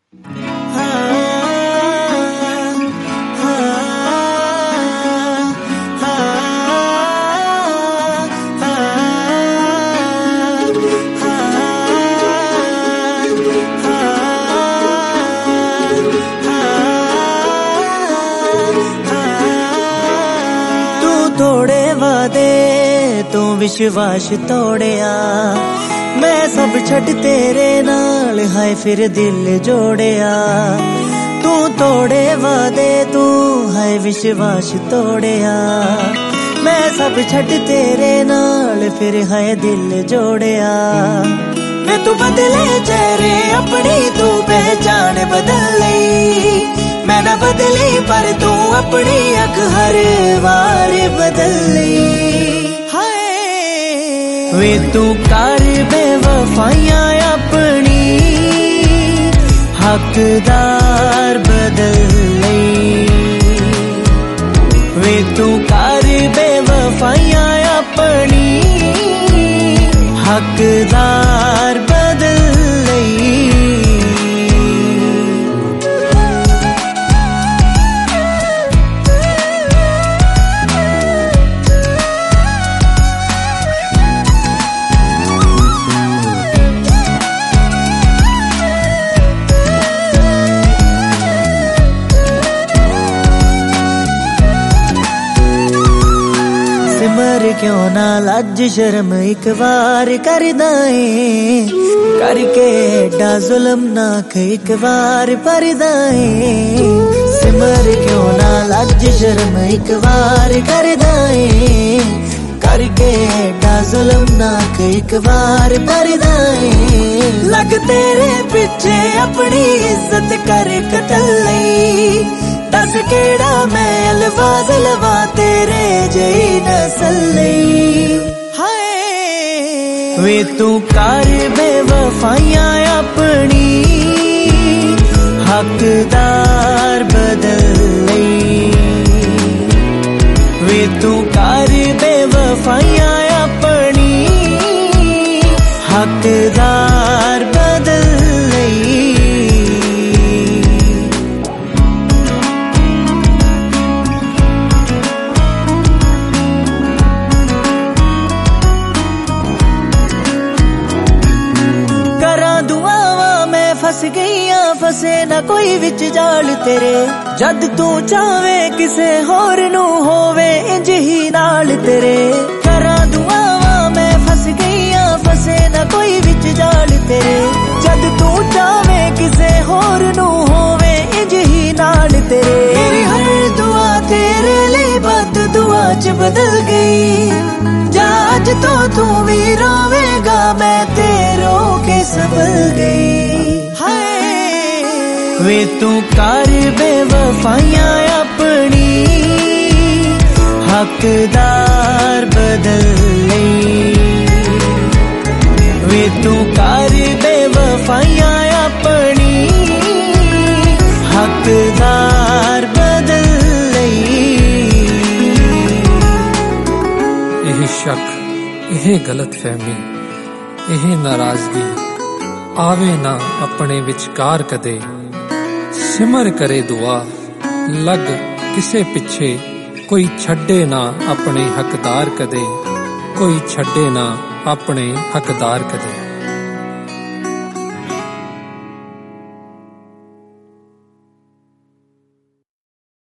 तोड़े वादे तू विश्वास तोड़िया, मैं सब छड़ तेरे नाल हाय फिर दिल जोड़िया। तू तोड़े वादे तू हाय विश्वास तोड़िया, मैं सब छड़ तेरे नाल फिर हाय दिल जोड़िया। मैं तू बदले चेहरे अपनी तू पहचान बदल लई, मैं ना बदली पर तू अपनी अख हर बार बदल ली। हाय वे तू कर बेवफाइयां अपनी हकदार बदल ली। वे तू कर बेवफाइयां अपनी हकदार बदल ली। सिमर क्यों ना लज शर्म एक बार कर दाए, करके एडा जुल्म नाक एक बार पर दाए। सिमर क्यों ना लज शर्म एक बार कर दाए, करके एडा जुल्म नाक एक बार पर दाए। लग तेरे पीछे अपनी इज्जत कर कतल लई, दस केड़ा मैं अलवाज लवा तेरे जई नसल लई। हाय वे तू कर बेवफाइयां अपनी हकदार बदल लई। वे तू कर बेवफाइयां अपनी हकदार बदल लई। फस गईया फसे ना कोई विच जाल तेरे, जद तू चावे किसे होर नू होवे इंज ही नाल तेरे। करा दुआवा मैं फस गईया फसे ना कोई विच जाल तेरे, जद तू चावे किसे होर नू होवे इंज ही नाल तेरे। मेरी हर दुआ तेरे लिए बद दुआ च बदल गई, जा अज तो तू भी रोवेगा मैं तेरो के संभल गई। वे तू कर बेवफाइयां अपनी हकदार बदल लई। वे तू कर बेवफाइयां अपनी हकदार बदल लई। यह शक, यह गलत फहमी, यह नाराजगी आवे ना अपने विचकार कदे। सिमर करे दुआ लग किसे पिछे, कोई छड्डे ना अपने हकदार कदे, कोई छड्डे ना अपने हकदार कदे।